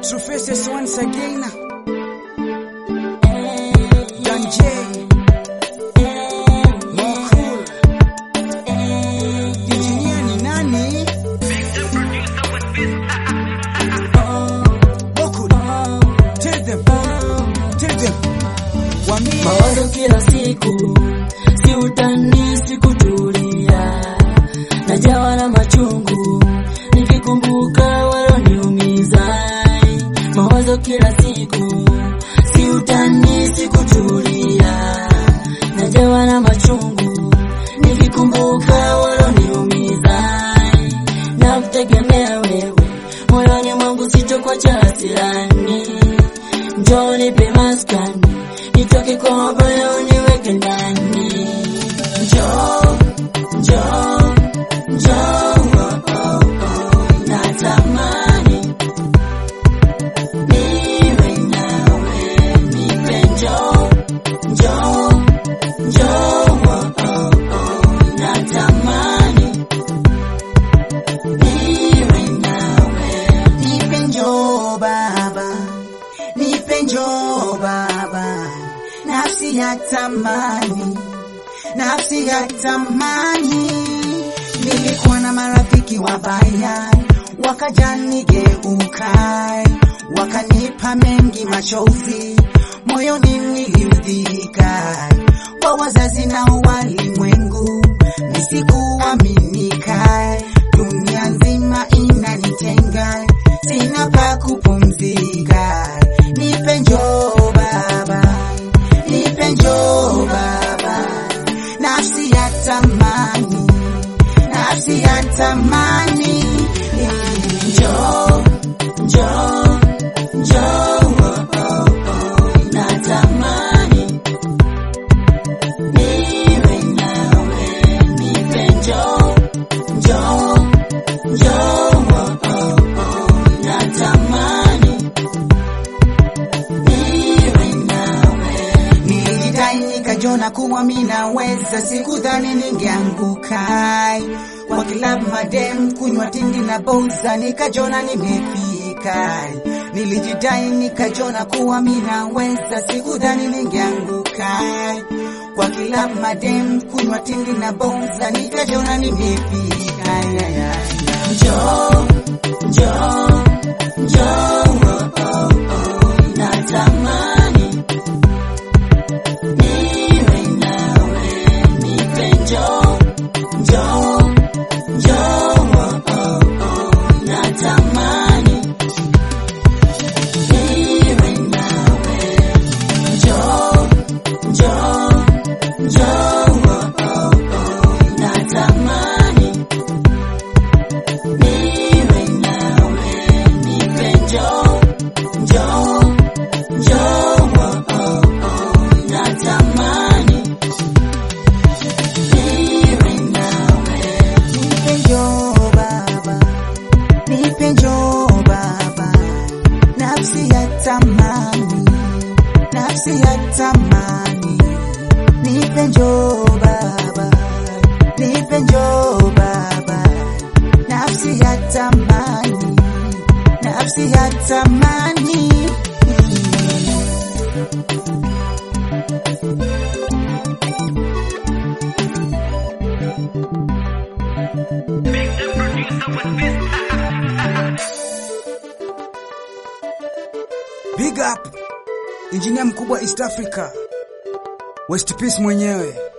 True faces once again. Don J, more cool. Engineer ni nani? More cool. Tell them. Mawazo kila siku, si utani sikutulia, najawa na machungu, nikikumbuka waloniumiza. Mawazo kila siku, si utani sikutulia, najawa na machungu, nikikumbuka waloniumiza. Nakutegemea wewe, moyoni mwangu sitokuacha hasirani. Njoo nipe maskani, nitoke kwa mabaya uniweke ndani. Njoo, natamani niwe nawe, nipe njoo, natamani niwe nawe. Nipe njoo baba, nipe njoo baba, nafsi ya tamani. Nilikuwa na marafiki wabaya, wakaja nigeuka, wakanipa mengi machozi, moyoni niliudhika. Kwa wazazi na walimwengu nisikuaminika, dunia nzima inanitenga, sina pa kupumzika. Nipe njoo baba, nipe njoo baba, nafsi ya tamani, Njoo, natamani niwe nawe, nipe njoo, natamani niwe nawe. Nilijidai nikajona kuwa mimi naweza, sikudhani ningeanguka. Kwa kilabu madem kunywa tindi na boza, nikajona nimefika. Nilijidai nikajona kuwa mimi naweza, sikudhani ningeanguka. Kwa kilabu madem kunywa tindi na boza, nikajona nimefika. Njoo, natamani niwe nawe, nipe njoo, natamani niwe nawe. Njoo, natamani niwe nawe, nipe njoo, natamani niwe nawe. Nipe njoo baba, nipe njoo baba, nafsi ya tamani. Nipe njoo baba, nipe njoo baba, nafsi ya tamani. Big up engineer mkubwa East Africa, West Peace mwenyewe.